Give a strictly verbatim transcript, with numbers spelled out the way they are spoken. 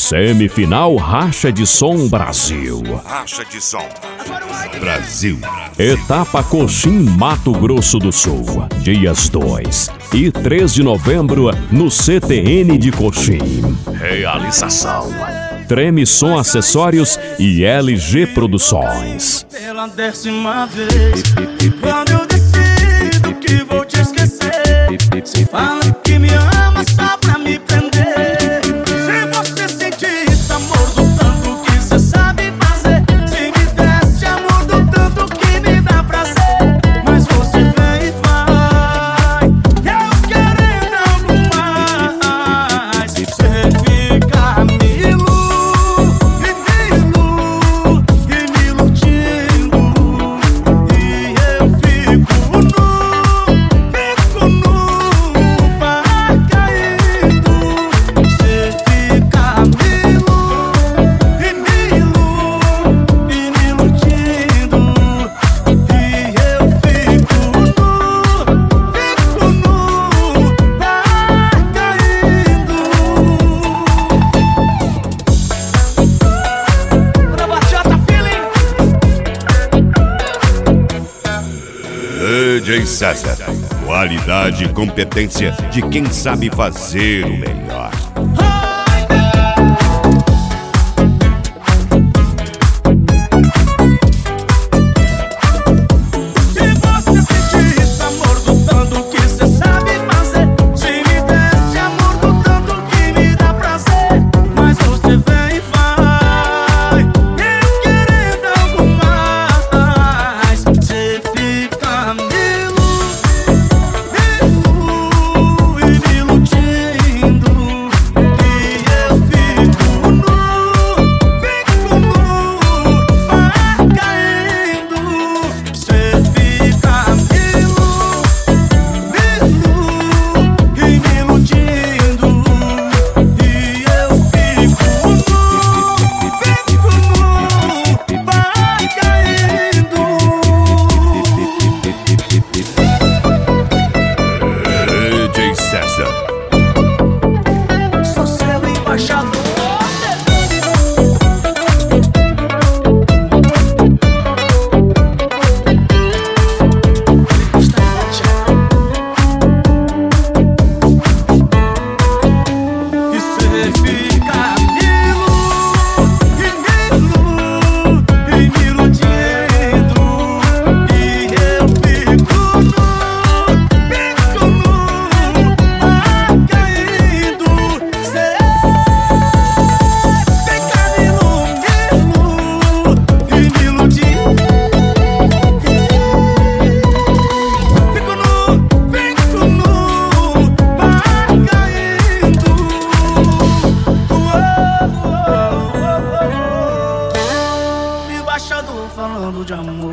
Semifinal Racha de Som Brasil. Racha de Som Brasil. Etapa Coxim, Mato Grosso do Sul. Dias dois e três de novembro no C T N de Coxim. Realização Treme Som Acessórios e L G Produções. Pela décima vez, quando eu decido que vou te esquecer, se fala que me ama só pra me prender. Se você sentir esse amor do tanto que cê sabe fazer, se me desse amor do tanto que me dá prazer, mas você vem e vai, eu querendo algo mais. Cê fica me D J César, qualidade e competência de quem sabe fazer o melhor. Sou seu embaixador. E cê fica me iludindo e me iludindo, e eu fico nu, fico nu, caindo. Cê fica me iludindo e me iludindo, fico nu, fico nu, caindo. Embaixador falando de amor.